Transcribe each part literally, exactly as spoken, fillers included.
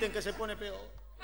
griten que se pone peor.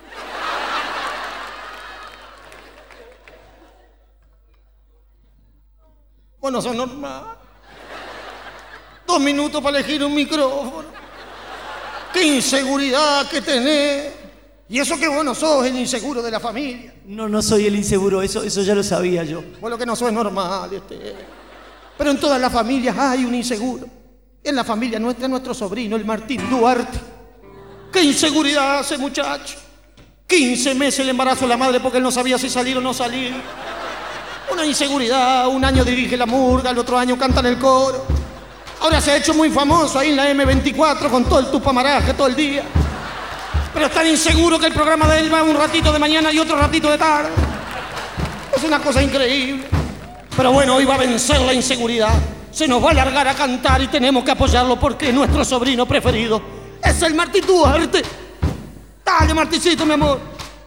Vos no sos normal. Dos minutos para elegir un micrófono. ¡Qué inseguridad que tenés! Y eso que vos no sos el inseguro de la familia. No, no soy el inseguro, eso, eso ya lo sabía yo. Vos lo que no sos es normal, este. Pero en todas las familias hay un inseguro. En la familia nuestra, nuestro sobrino, el Martín Duarte. ¡Qué inseguridad ese muchacho! quince meses el embarazo de la madre porque él no sabía si salir o no salir. Una inseguridad, un año dirige la murga, el otro año canta en el coro. Ahora se ha hecho muy famoso ahí en la eme veinticuatro con todo el tupamaraje todo el día. Pero es tan inseguro que el programa de él va un ratito de mañana y otro ratito de tarde. Es una cosa increíble. Pero bueno, hoy va a vencer la inseguridad. Se nos va a largar a cantar y tenemos que apoyarlo porque nuestro sobrino preferido es el Martín Duarte. Dale, Martincito, mi amor.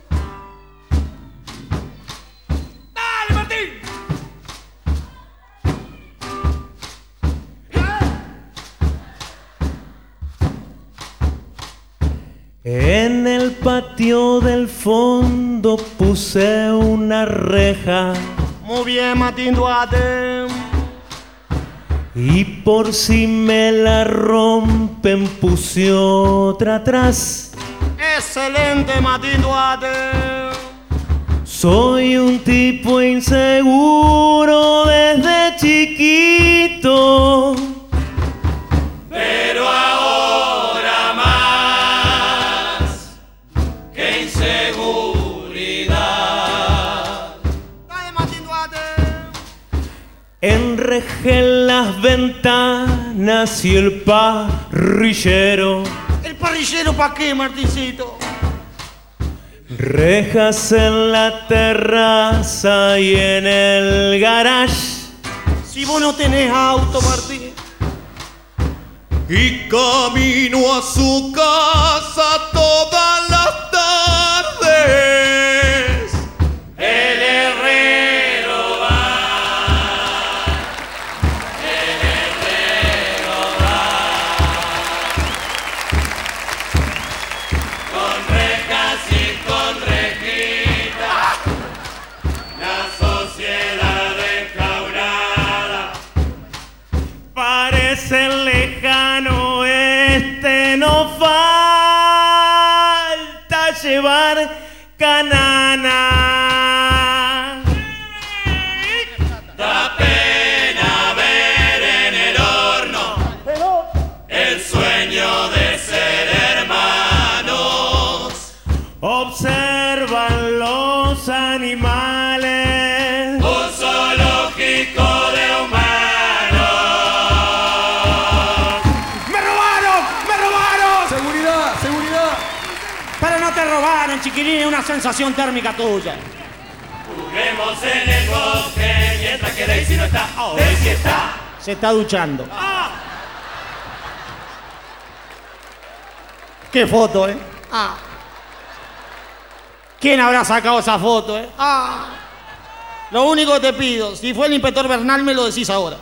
¡Dale, Martín! En el patio del fondo puse una reja. Muy bien, Martín Duarte. Y por si me la rompen puse otra atrás. Excelente, Martín Duarte. Soy un tipo inseguro desde chiquito. Pero ahora más que inseguridad. Dale, Martín Duarte. Enrejé las ventanas y el parrillero. ¿El parrillero para qué, Martincito? Rejas en la terraza y en el garage. Si vos no tenés auto, Martín. Y camino a su casa todas las tardes. El herrero va. El herrero va. Con rejas y con rejitas. La sociedad enjaulada. Parece lejano este, no falta llevar canana. Da pena ver en el horno el sueño de ser hermanos. Observan los animales. Un zoológico de humanos. ¡Me robaron! ¡Me robaron! Seguridad, seguridad. Pero no te robaron, chiquilín, es una sensación térmica tuya. Juguemos en el bosque mientras que Daisy no está. Oh, Daisy está. Se está duchando. ¡Qué foto, eh! Ah. ¿Quién habrá sacado esa foto, eh? Ah. Lo único que te pido, si fue el inspector Bernal, me lo decís ahora.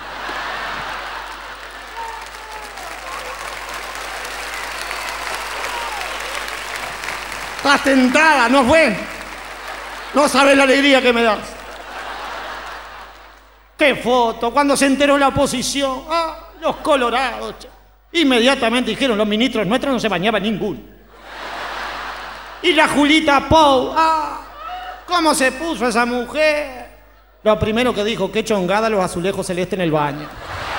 Estás tentada, ¿no fue? No sabes la alegría que me das. ¡Qué foto! Cuando se enteró la oposición, ah, los colorados, che. Inmediatamente dijeron, los ministros nuestros no se bañaban ninguno. Y la Julita Pou, ah, ¿cómo se puso esa mujer? Lo primero que dijo, qué chongada los azulejos celestes en el baño.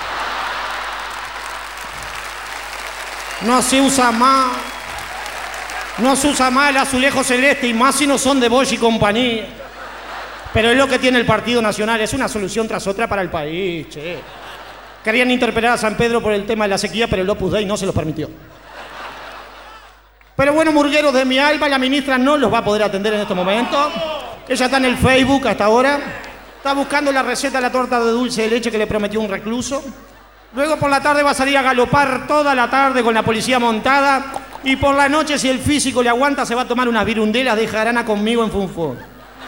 No se usa más. No se usa más el azulejo celeste y más si no son de Bosch y compañía. Pero es lo que tiene el Partido Nacional, es una solución tras otra para el país, che. Querían interpelar a San Pedro por el tema de la sequía, pero el Opus Dei no se los permitió. Pero bueno, murgueros de mi alma, la ministra no los va a poder atender en estos momentos. Ella está en el Facebook hasta ahora. Está buscando la receta de la torta de dulce de leche que le prometió un recluso. Luego por la tarde va a salir a galopar toda la tarde con la policía montada. Y por la noche, si el físico le aguanta, se va a tomar unas virundelas de jarana conmigo en Funfún.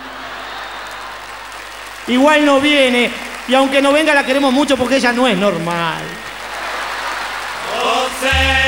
Igual no viene. Y aunque no venga, la queremos mucho porque ella no es normal. Observa.